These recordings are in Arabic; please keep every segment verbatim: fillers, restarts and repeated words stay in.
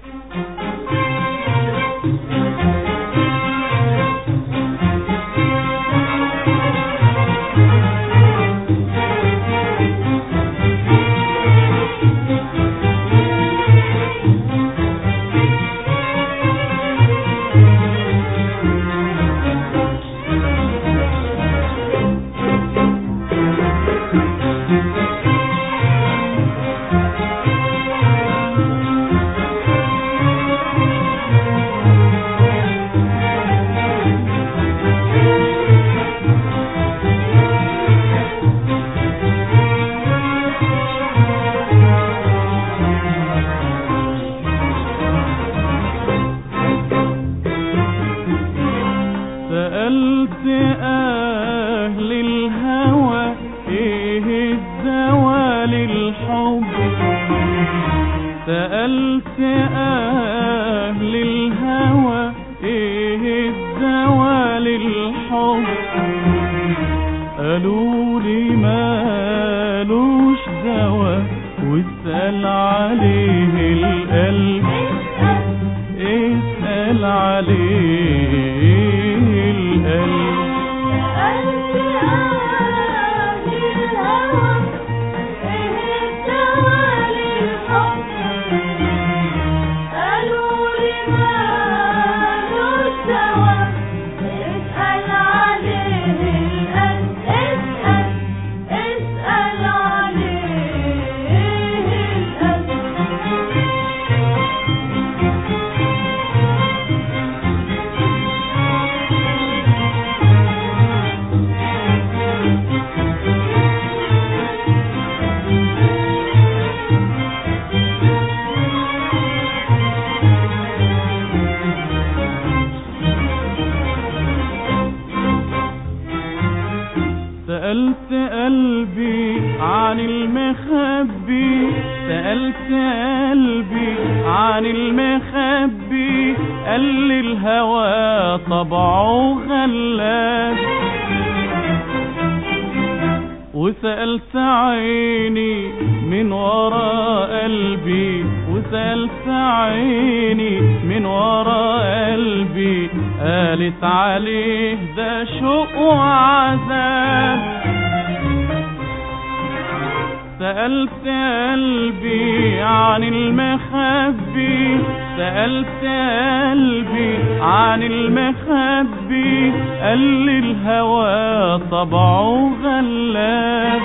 سألت أهل الهوى إيه الدوا للحب، سألت أهل الهوى إيه الدوا للحب، قالوا لي مالوش دوا واسأل عليه القلب، اسأل عليه سألت قلبي عن المخبي، سألت قلبي عن المخبي، قال لي الهوى طبعه غلاب، وسألت عيني من ورا قلبي، وسألت عيني من ورا قلبي، قالت عليه ده شوق وعذاب. سألت قلبي عن المخبي، سألت قلبي عن المخبي، قال لي الهوى طبعه غلاب،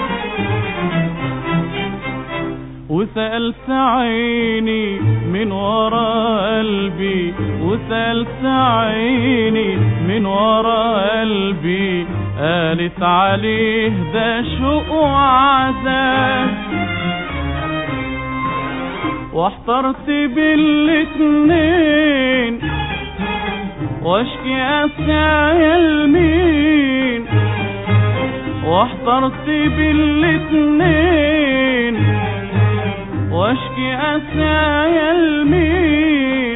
وسألت عيني من ورا قلبي، وسألت عيني من ورا قلبي، قالت عليه ده شوق وعذاب. واحترت بالاتنين واشكي اسعى لمين، واحترت بالاتنين واشكي اسعى لمين،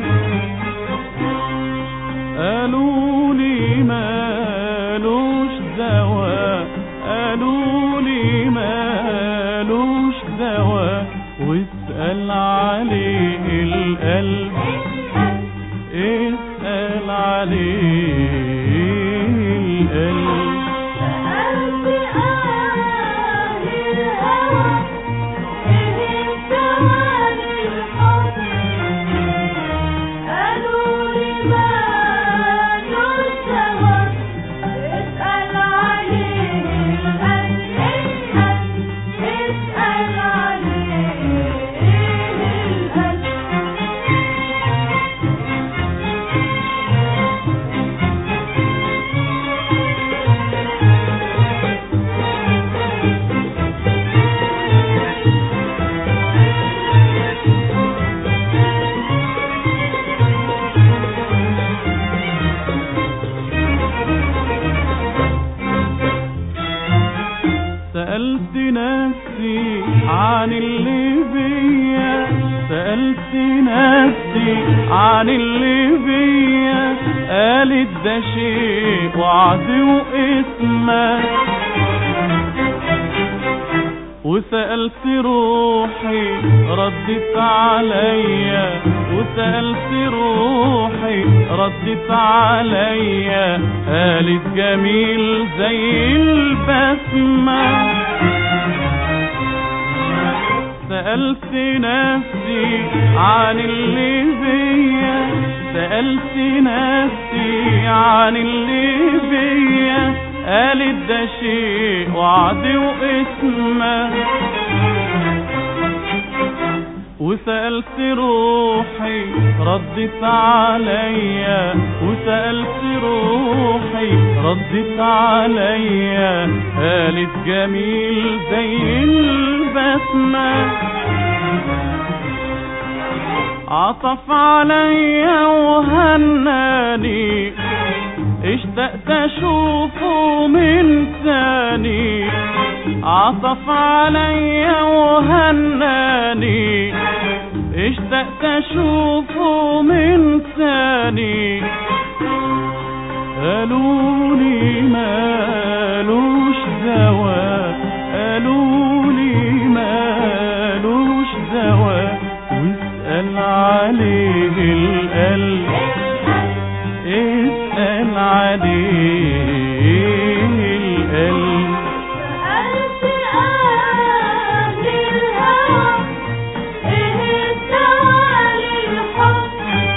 قالوا لي مالوش دوا، قالوا لي مالوش دوا واسأل عليه القلب، اسأل عليه القلب. سألت نفسي عن اللي بيا، سألت نفسي عن اللي بيا، قالت ده شيء وعد واسمه، وسألت روحي ردت عليا، وسألت روحي ردت عليا، قالت جميل زي البسمة. سألت نفسي عن اللي بيا، سألت نفسي عن اللي بيا، قالت ده شيء وعد واسمه. وسألت روحي ردت عليا، وسألت روحي ردت عليا، قالت جميل زي البسمة. عطف عليا وهناني، اشتقت اشوفه من ثاني. عطف عليا وهناني، اشتقت اشوفه من ثاني. قالولي مالوش دوا، قالولي مالوش دوا، واسأل عليه القلب، اسأل عليه القلب. سألت أهل الهوى إيه الدوا للحب،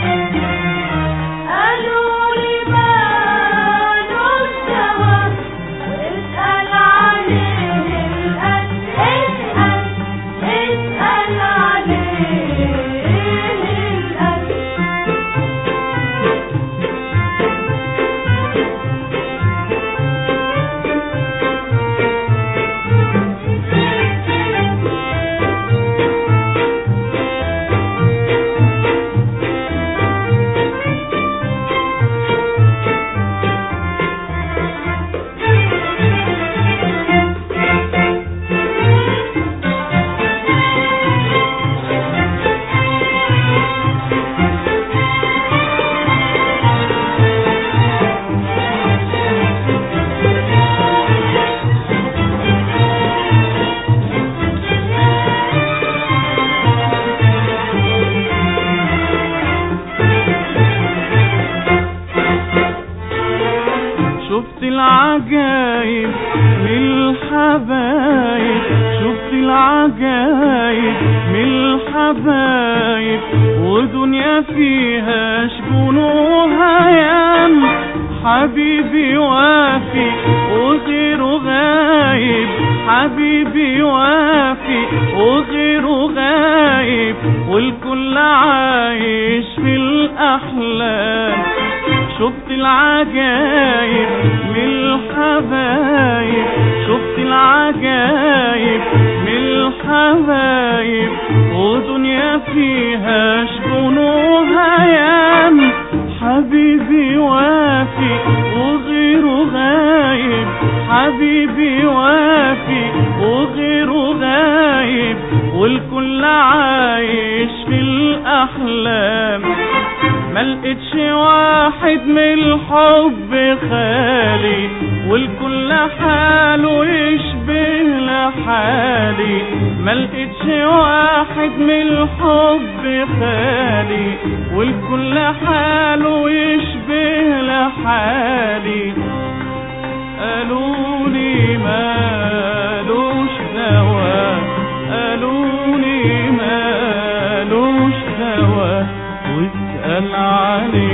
قالولي مالوش دوا، واسأل عليه القلب، اسأل اسأل عليه القلب. شفت العجايب من الحبايب، شفت العجايب من الحبايب، ودنيا فيها شجون وهيام. حبيبي وافي وغيره غايب، حبيبي وافي وغيره غايب، والكل عايش في الأحلام. شفت العجايب من الحبايب، شفت العجايب من الحبايب، ودنيا فيها شجون وهيام. حبيبي وافي وغيره غايب، حبيبي وافي وغيره غايب، والكل عايش في الأحلام. ملقتش واحد من الحب خالي، والكل حاله يشبه لحالي. ملقتش واحد من الحب خالي، والكل حاله يشبه لحالي. قالولي مالوش دوا، قالولي مالوش دوا، واسأل عليه